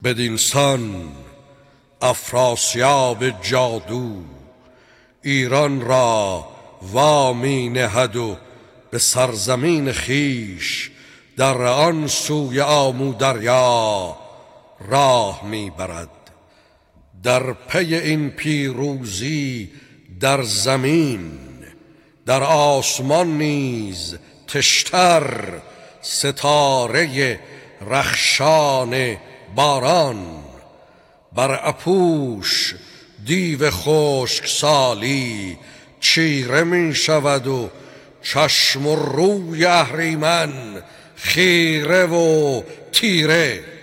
بدینسان افراسیاب جادو ایران را وامی نهد و به سرزمین خیش در آن سوی آمو دریا راه می برد. در پی این پیروزی در زمین در آسمان نیز تشتر ستاره رخشان باران بر اپوش دیو خشک سالی چیره می شود و چشم و روی اهریمن خیره و تیره.